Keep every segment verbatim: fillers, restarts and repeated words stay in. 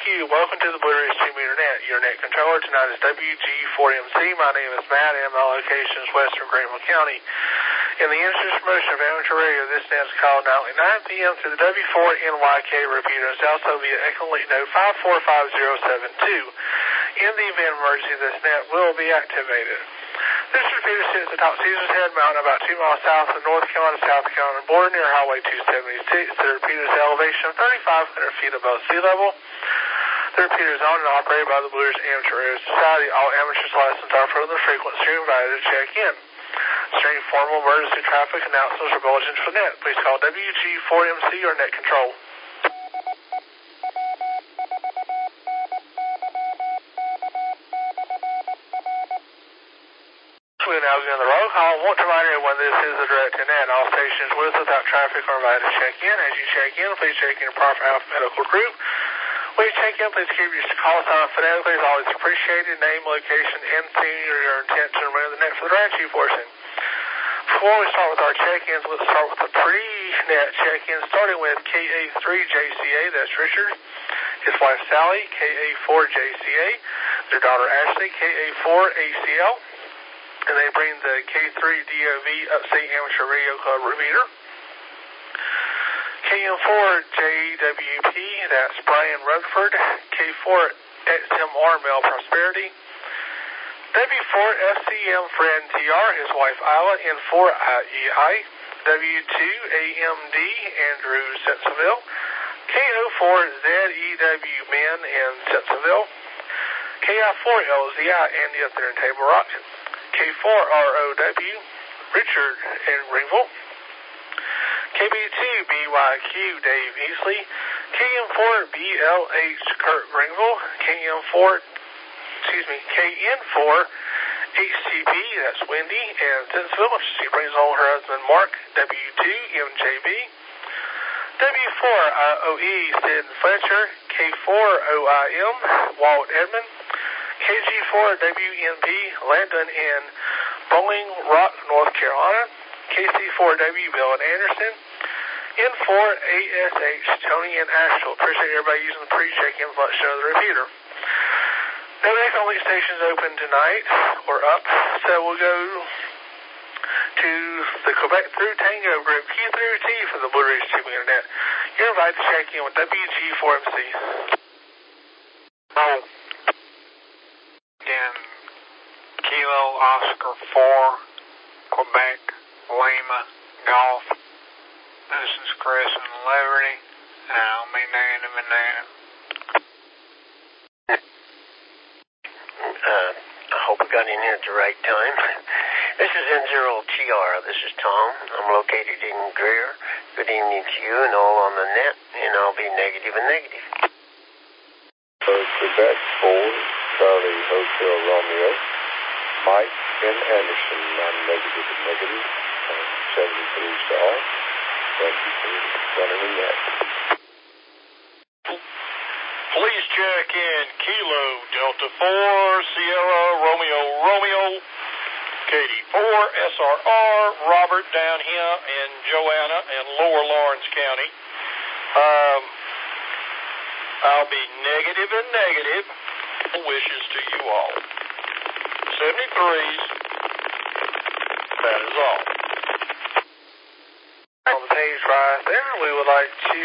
you. Welcome to the Blue Ridge two meter net. Your net controller tonight is W G four M C. My name is Matt, and my location is western Greenville County. In the interest promotion of amateur radio, this net is called nightly nine p m to the W four N Y K repeater. It's also via Echolink node five four five zero seven two. In the event of emergency, this net will be activated. This repeater sits atop Caesar's Head Mountain, about two miles south of North Carolina, South Carolina border, near Highway two seventy-six. The repeater's elevation of thirty-five hundred feet above sea level. The repeater is owned and operated by the Blue Ridge Amateur Radio Society. All amateurs licensed are for the frequency are invited to check in. During formal emergency traffic announcements or bulletins for net, please call W G four M C or net control. We will now begin the roll call. I want to remind everyone this is a direct to net. All stations with or without traffic are invited to check in. As you check in, please check in a proper alphabetical group. When you check in, please keep your call sign phonetically. It's always appreciated. Name, location, and theme your intent to remember the net for the right portion. Before we start with our check-ins, let's start with the pre-net check-in, starting with K A three J C A, that's Richard, his wife Sally, K A four J C A, their daughter Ashley, K A four A C L, and they bring the K three D O V Upstate Amateur Radio Club repeater. K M four J W P, that's Brian Rutherford, K four X M R Male Prosperity, W four F C M Friend T R, his wife Isla, N four I E I, W two A M D Andrew Sensaville, K O four Z E W Men in Sensaville, K I four L Z I Andy up there in Table Rock, K four R O W Richard in Greenville, K B two B Y Q Dave Easley, K M four B L H Kurt Greenville, K M four excuse me, K N four H T B, that's Wendy in Sensville. She brings home her husband Mark, W two M J B, W four I O E Sid Fletcher, K four O I M Walt Edmond, K G four W N P Landon in Bowling Rock, North Carolina, K C four W Bill and Anderson, N four A S H Tony in Asheville. Appreciate everybody using the pre-check-in function of the repeater. No Echolink stations open tonight, or up, so we'll go to the Quebec through Tango group, Q through T for the Blue Ridge two meter net. You're invited to check in with W G four M C. Oh. Again, Kilo Oscar four, Quebec, Lima, Golf. This is Chris in Liberty, and I'll be negative and negative. Uh, I hope I got in here at the right time. This is N zero T R. This is Tom. I'm located in Greer. Good evening to you and all on the net, and I'll be negative and negative. So Quebec four, Charlie Hotel Romeo, Mike and Anderson. I'm negative and negative. Uh, seventy-three star. Thank you for running the net. Please check in Kilo Delta four Sierra Romeo Romeo Katie four S R R Robert down here in Joanna and Lower Lawrence County. Um, I'll be negative and negative. Wishes to you all. seventy-threes. That is all. On the page right there, we would like to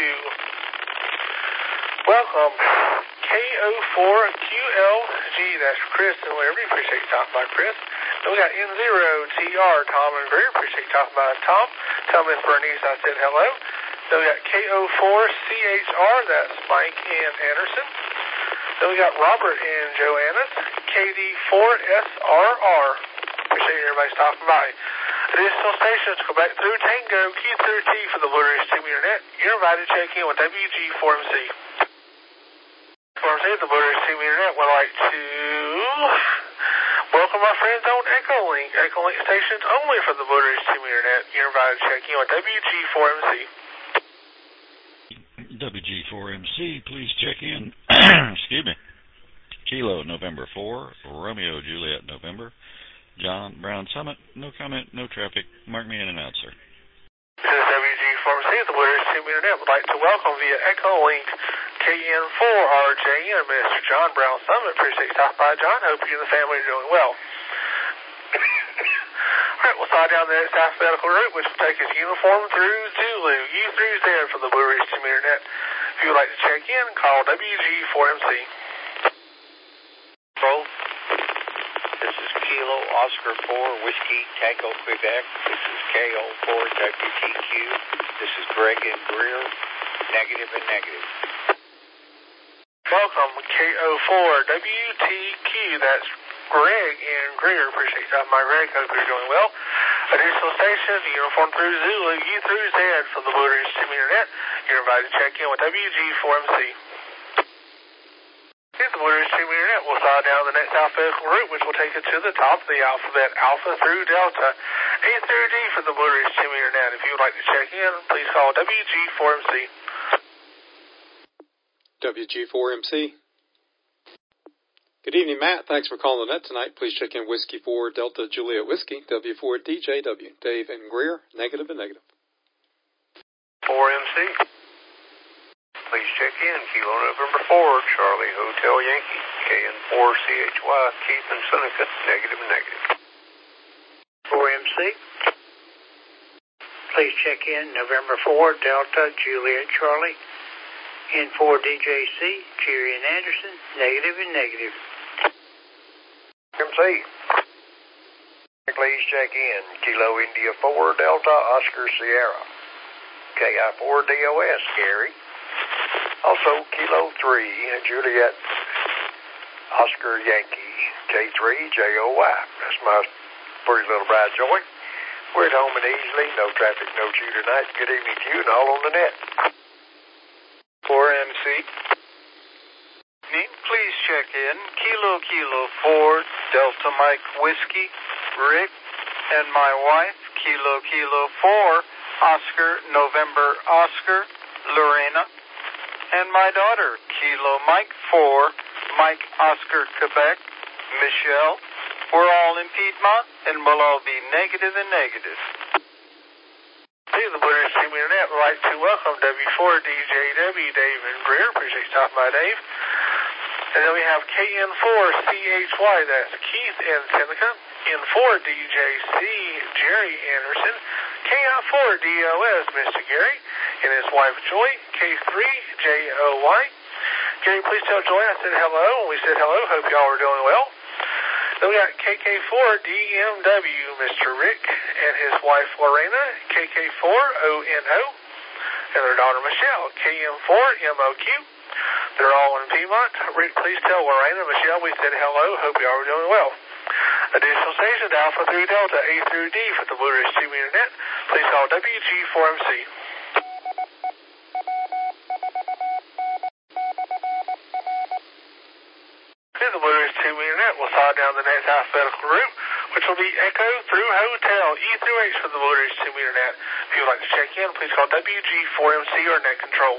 welcome K O four Q L G, that's Chris and Liberty. Appreciate you talking about Chris. Then we got N zero T R, Tom and Greer. Appreciate you talking about Tom. Tell Miss Bernice I said hello. Then we got K O four C H R, that's Mike and Anderson. Then we got Robert and Joanna's, K D four S R R. Appreciate everybody stopping by. Additional stations, go back through Tango, Q through T for the Blue Ridge two meter net. You're invited to check in with W G four M C. four M C at the Blue Ridge two meter net would like to welcome our friends on Echolink. Echolink stations only for the Blue Ridge two meter net. You're invited to check in with W G four M C. W G four M C, please check in. Excuse me. Kilo, November four, Romeo, Juliet, November. John, Brown Summit, no comment, no traffic. Mark me an announcer. This is W G four M C at the Blue Ridge two meter net. Would like to welcome via Echolink K N N four R J N, Mister John Brown Summit. Appreciate you stopping by, John. Hope you and the family are doing well. Alright, we'll slide down the next alphabetical route, which will take us uniform through Zulu, U through Z for the Blue Ridge Team Internet. If you would like to check in, call W G four M C. Bro, this is Kilo Oscar four Whiskey Tango Quebec. This is K O four W T Q. This is Greg and Greer. Negative and negative. Welcome, K O four W T Q. That's Greg and Greer. Appreciate you stopping by, Greg. Hope you're doing well. Additional station, uniform through Zulu, U through Z from the Blue Ridge Team Internet. You're invited to check in with W G four M C. The Blue Ridge Team Internet will slide down the next alphabetical route, which will take us to the top of the alphabet, Alpha through Delta, A through D for the Blue Ridge Team Internet. If you would like to check in, please call W G four M C. W G four M C. Good evening, Matt. Thanks for calling the net tonight. Please check in Whiskey four Delta Juliet Whiskey, W four D J W. Dave and Greer, negative and negative. four M C. Please check in Kilo November four, Charlie Hotel Yankee, K N four C H Y, Keith and Seneca, negative and negative. four M C. Please check in November four, Delta Juliet Charlie, N four D J C, Jerry and Anderson, negative and negative. M C. Please check in Kilo India four, Delta Oscar Sierra, K I four D O S, Gary. Also, Kilo three, Juliet, Oscar Yankee, K three, J O Y. That's my pretty little bride, Joy. We're at home and easily, no traffic, no chew tonight. Good evening to you and all on the net. four M C. Please check in Kilo Kilo four, Delta Mike Whiskey, Rick, and my wife, Kilo Kilo four, Oscar November Oscar, Lorena, and my daughter, Kilo Mike four, Mike Oscar Quebec, Michelle. We're all in Piedmont, and we'll all be negative and negative. Hey, the Blue Ridge Team Internet would like to welcome W four D J W, Dave and Greer. Appreciate you stopping by, Dave. And then we have K N four C H Y, that's Keith and Seneca, N four D J C, Jerry Anderson, K I four D O S, Mister Gary, and his wife Joy, K three J O Y. Gary, please tell Joy I said hello, and we said hello. Hope y'all are doing well. Then we got K K four D M W, Mister Rick, and his wife Lorena, K K four O N O, and their daughter Michelle, K M four M O Q. They're all in Piedmont. Rick, please tell Lorena and Michelle we said hello. Hope y'all are doing well. Additional stations, Alpha through Delta, A through D for the Blue Ridge Team Internet. Please call W G four M C. The Blue Ridge Team Internet will slide down the next alphabetical route, which will be Echo through Hotel, E through H for the Blue Ridge Team Internet. If you would like to check in, please call W G four M C or Net Control.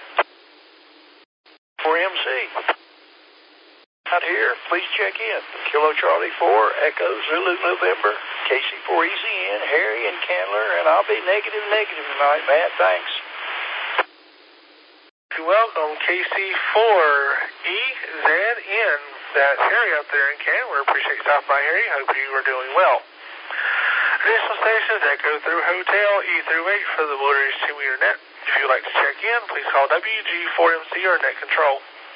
four M C. Out here, please check in. Kilo Charlie four, Echo Zulu November, K C four E Z N, Harry and Candler, and I'll be negative negative tonight, Matt. Thanks. Welcome, K C four E Z N. That's Harry up there in Candler. Appreciate you stopping by, Harry. Hope you are doing well. Additional stations, Echo through Hotel, E through H for the Blue Ridge Team Internet. If you'd like to check in, please call W G four M C or Net Control.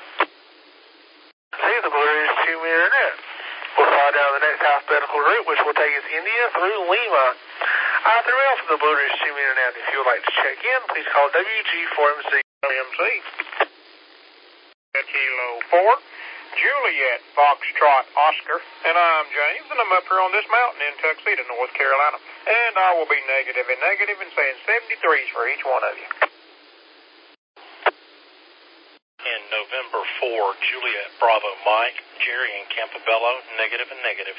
See the Blue Ridge Team Internet. We'll slide down the next alphabetical route, which will take us India through Lima. I through L for the Blue Ridge Team Internet. If you would like to check in, please call W G four M C. M C. Kilo four, Juliet Foxtrot Oscar, and I'm James, and I'm up here on this mountain in Tuxedo, North Carolina, and I will be negative and negative and saying seventy-threes for each one of you. In November four, Juliet Bravo Mike, Jerry and Campobello, negative and negative.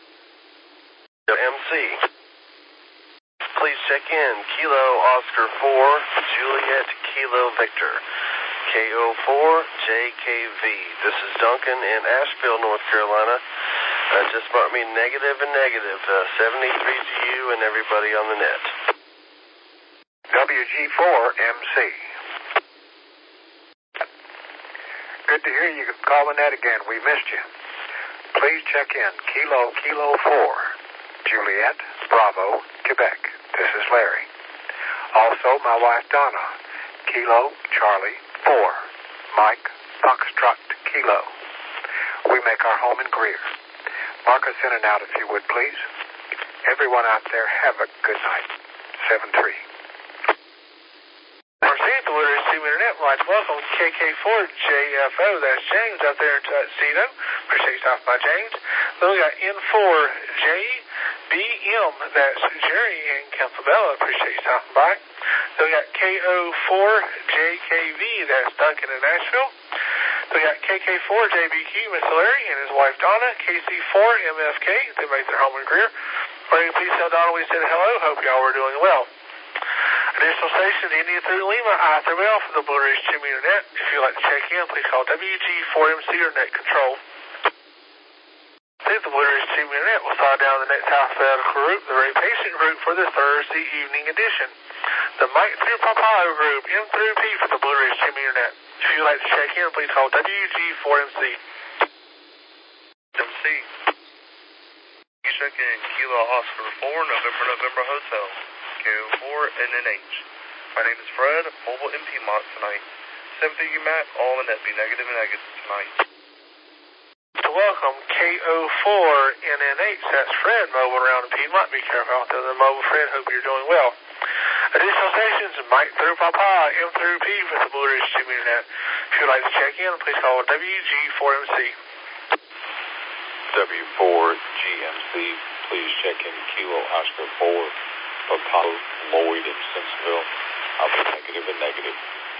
M C. Please check in Kilo Oscar four, Juliet Kilo Victor, K O four J K V. This is Duncan in Asheville, North Carolina. Uh, just mark me negative and negative. Uh, seventy-three to you and everybody on the net. W G four M C. Good to hear you calling that again. We missed you. Please check in. Kilo, Kilo four, Juliet, Bravo, Quebec. This is Larry. Also, my wife Donna. Kilo, Charlie, four, Mike, Foxtrot, Kilo. We make our home in Greer. Mark us in and out if you would, please. Everyone out there, have a good night. seven three. The Blue Ridge Team Internet would like to welcome K K four J F O. That's James out there in Tuxedo. Appreciate you stopping by, James. Then we got N four J B M. That's Jerry in Campobello. Appreciate you stopping by. Then we got K O four J K V. That's Duncan in Nashville. Then we got K K four J B Q, Mister Larry, and his wife Donna. K C four M F K. They make their home in Greer. Larry, please tell Donna we said hello. Hope y'all were doing well. Additional stations, India through Lima, I through L for the Blue Ridge Team Internet. If you'd like to check in, please call W G four M C or Net Control. The Blue Ridge Team Internet will start down the next alphabetical route, the very patient route for the Thursday evening edition. The Mike through Papaya group, M through P for the Blue Ridge Team Internet. If you'd like to check in, please call W G four M C. M C. You check in Kilo Oscar four, November, November Hotel. K O four N N H. My name is Fred, mobile in Piedmont tonight. Sympathy you, Matt, all in that be negative and negative tonight. To welcome K O four N N H, that's Fred, mobile around in Piedmont. Be careful out there, the mobile Fred, hope you're doing well. Additional stations, Mike through Papa, M through P for the Blue Ridge Team Internet. If you'd like to check in, please call W G four M C. W four G M C, please check in Kilo Oscar four. Papa, Lloyd, in Simpsonville. I'll be negative and negative.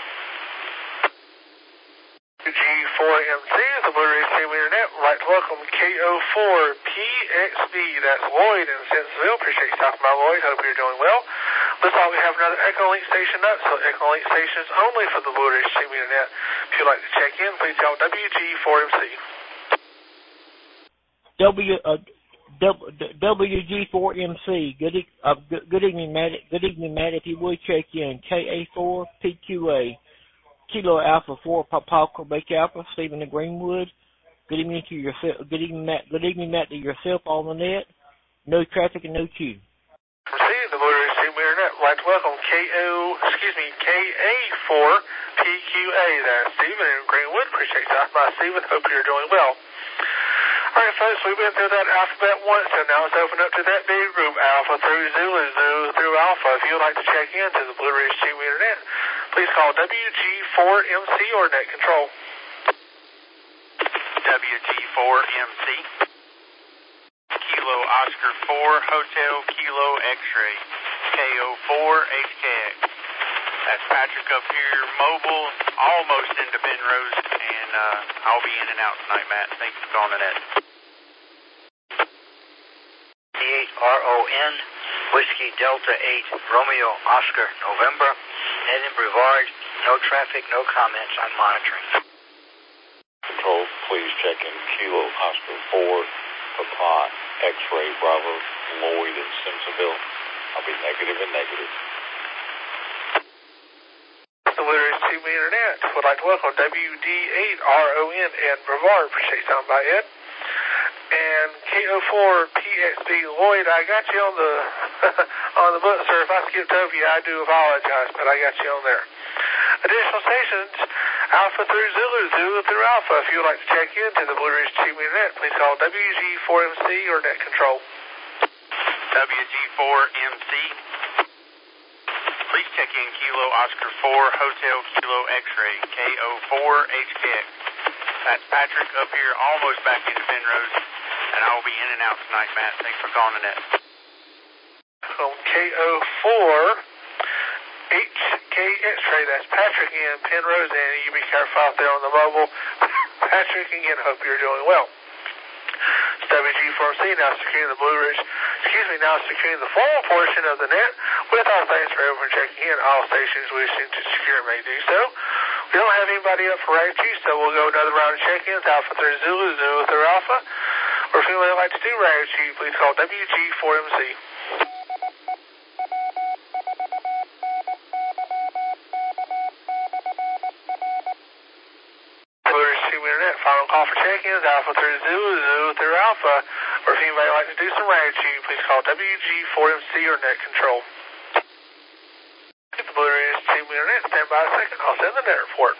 G four M C, the Blue Ridge Team Internet, would like to welcome K O four P X D. That's Lloyd in Simpsonville. Appreciate you stopping by, Lloyd. Hope you're doing well. Looks like we have another Echolink station up, so Echolink stations only for the Blue Ridge Team Internet. If you'd like to check in, please call W G four M C. W, uh, W G four M C. Good, uh, good, good evening, Matt. Good evening, Matt. If you would check in, K A four P Q A, Kilo Alpha four, Papa Quebec Alpha, Stephen in Greenwood. Good evening to yourself. Good evening, Matt. Good evening, Matt, to yourself on the net. No traffic and no queue. See the Blue Ridge Team Internet. I'd like to welcome K O, excuse me, K A four P Q A. That's Stephen in Greenwood. Appreciate you stopping by, Stephen. Hope you're doing well. All right, folks, we've been through that alphabet once, and now it's open up to that big group, Alpha through Zulu, Zulu through Alpha. If you'd like to check in to the Blue Ridge Team Internet, please call W G four M C or Net Control. W G four M C. Kilo Oscar four, Hotel Kilo X-Ray. K O four H K X. That's Patrick up here, mobile, almost into Penrose, and uh, I'll be in and out tonight, Matt. Thanks for calling the net. D eight R O N, Whiskey Delta eight, Romeo Oscar, November, Net in Brevard, no traffic, no comments, I'm monitoring. Control, please check in Kilo Oscar four, Papa, X-Ray, Bravo, Lloyd, in Simpsonville. I'll be negative and negative. The Blue Ridge Team Internet would like to welcome W D eight R O N and Brevard. Appreciate you stopping by, Ed. And K O four P X B Lloyd, I got you on the on the book, sir. If I skipped over you, I do apologize, but I got you on there. Additional stations, Alpha through Zulu, Zulu through Alpha. If you would like to check in to the Blue Ridge Team Internet, please call W G four M C or Net Control. W G four M C. Please check in Kilo Oscar four, Hotel Kilo X-Ray, K O four H K X. That's Patrick up here, almost back into Penrose, and I will be in and out tonight, Matt. Thanks for calling the net. From K O four H K X-Ray, that's Patrick in Penrose, and you be careful out there on the mobile. Patrick, again, hope you're doing well. It's W G four M C now securing the Blue Ridge, excuse me, now securing the formal portion of the net. With our thanks for everyone checking in, all stations wishing to secure may do so. We don't have anybody up for Route G, so we'll go another round of check-ins, Alpha through Zulu, Zulu through Alpha. Or if anyone would like to do Route G, please call W G four M C. Blue Ridge Team Internet. Final call for check-ins, Alpha three Zulu, Zulu through Alpha. Or if anybody would like to do some radio tuning, please call W G four M C or Net Control. Get the Blue Ridge Team Internet. Stand by a second. I'll send the net report.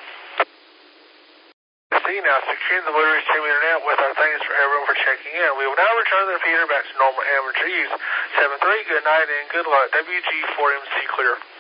See now, securing the Blue Ridge Team Internet with our thanks for everyone for checking in. We will now return the repeater back to normal amateur use. seven three, good night and good luck. W G four M C clear.